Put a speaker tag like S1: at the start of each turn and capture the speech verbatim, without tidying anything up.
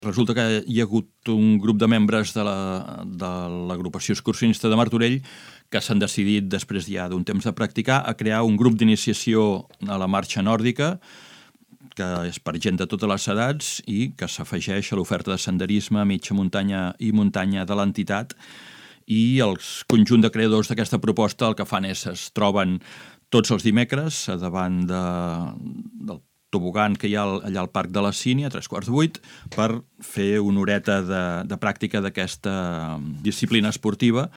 S1: Resulta que hi ha hagut un grup de membres de la, de l'agrupació excursionista de Martorell que s'han decidit, després ja d'un temps de practicar, a crear un grup d'iniciació a la marxa nòrdica que és per gent de totes les edats i que s'afegeix a l'oferta de senderisme, mitja muntanya i muntanya de l'entitat. I el conjunt de creadors d'aquesta proposta el que fan és es troben tots els dimecres davant de, del tobogan que hi ha allà al Parc de la Sínia, a tres quarts de vuit, per fer una horeta de, de pràctica d'aquesta disciplina esportiva